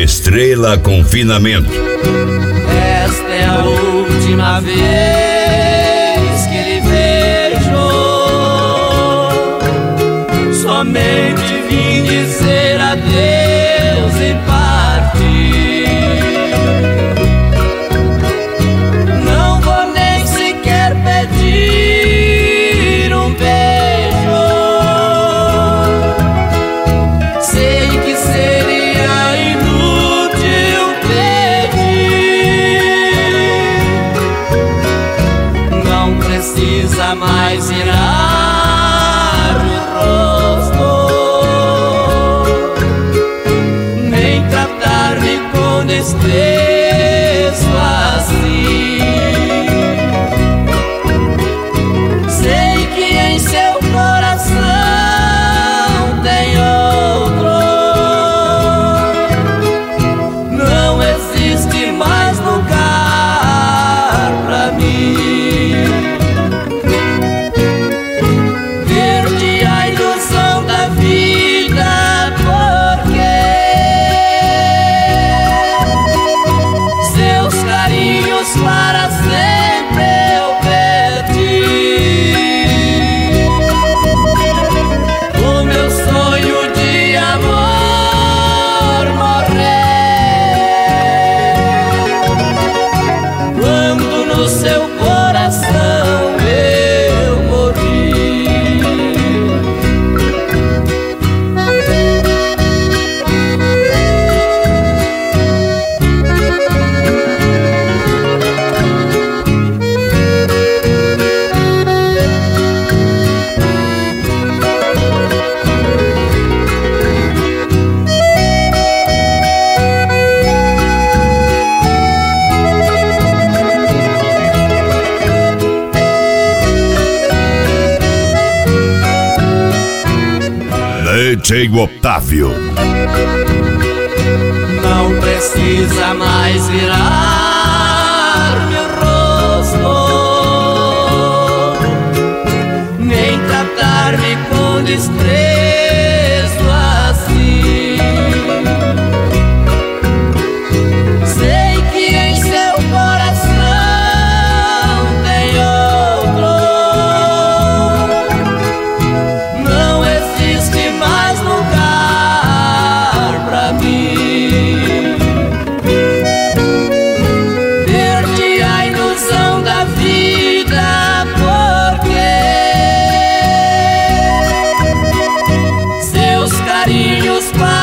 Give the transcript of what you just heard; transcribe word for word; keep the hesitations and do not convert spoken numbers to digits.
Estrela Confinamento. Esta é a última vez que lhe vejo. Somente vim dizer adeus e partir. Não vou nem sequer pedir um beijo. Sei que seria inútil pedir. Não precisa mais virar-me o rosto, nem tratar-me com desprezo assim. Sei que em seu coração tem outro. Não existe mais lugar pra mim. Perde a ilusão da vida, porque seus carinhos para sempre eu perdi. O meu sonho de amor morreu quando no seu coração eu morri. Leite Otávio. Não precisa mais virar-me o rosto, nem tratar-me com desprezo assim. Sei que em seu coração tem outro. Não existe mais lugar pra mim. Perdi a ilusão da vida, porque seus carinhos para